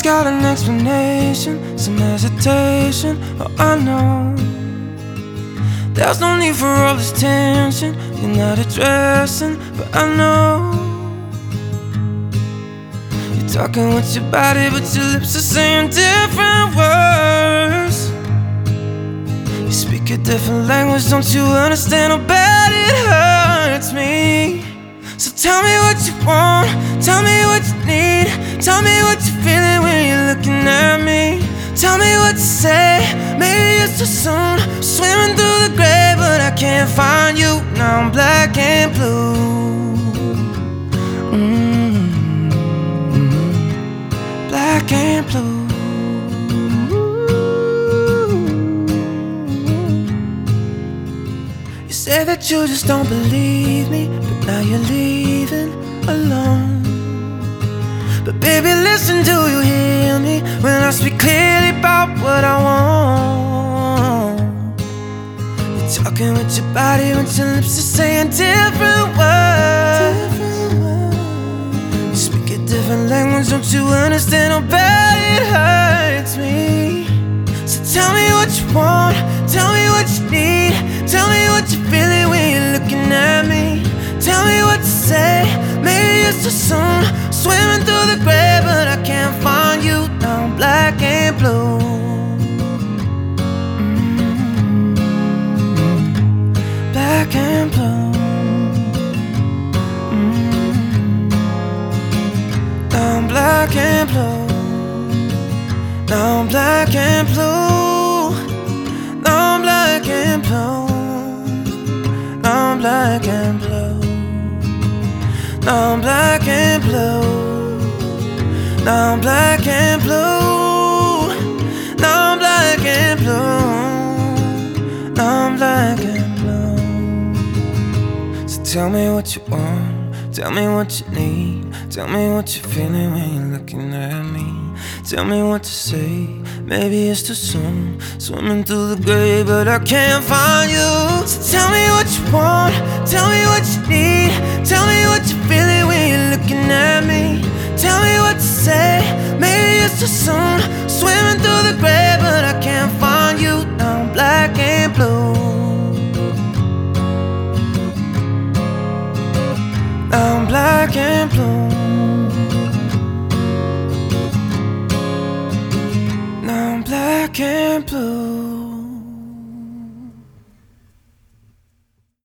always got an explanation, some hesitation. Oh, I know there's no need for all this tension you're not addressing, but I know you're talking with your body, but your lips are saying different words. You speak a different language, don't you understand how bad it hurts me? So tell me what you want, tell me what you need, tell me what you're feeling when you're looking at me. Tell me what to say, maybe it's too soon. Swimming through the gray, but I can't find you. Now I'm black and blue. Black and blue. You say that you just don't believe me, but now you're leaving alone. But baby, listen, do you hear me when I speak clearly about what I want? You're talking with your body, but your lips are saying different words. You speak a different language, don't you understand how bad it hurts me? So tell me what you want, tell me what you need, tell me what you're feeling when you're looking at me. Tell me what to say, maybe it's too soon. Swimming through the gray, but I can't find you. Now I'm black and blue. Black and blue. Now I'm black and blue. Now I'm black and blue. Now I'm black and blue. Now I'm black and blue. Now I'm black and blue. Now I'm black and blue. Now I'm black and blue. Now I'm black and blue. So tell me what you want, tell me what you need, tell me what you're feeling when you're looking at me. Tell me what to say, maybe it's too soon. Swimming through the gray, but I can't find you. So tell me what you want, tell me what you need, tell me what you're feeling when you're looking at me. Tell me what to say, maybe it's too soon. Swimming through the gray, but I can't find you. Now I'm black and blue. Now I'm black and blue. Now I'm black and blue.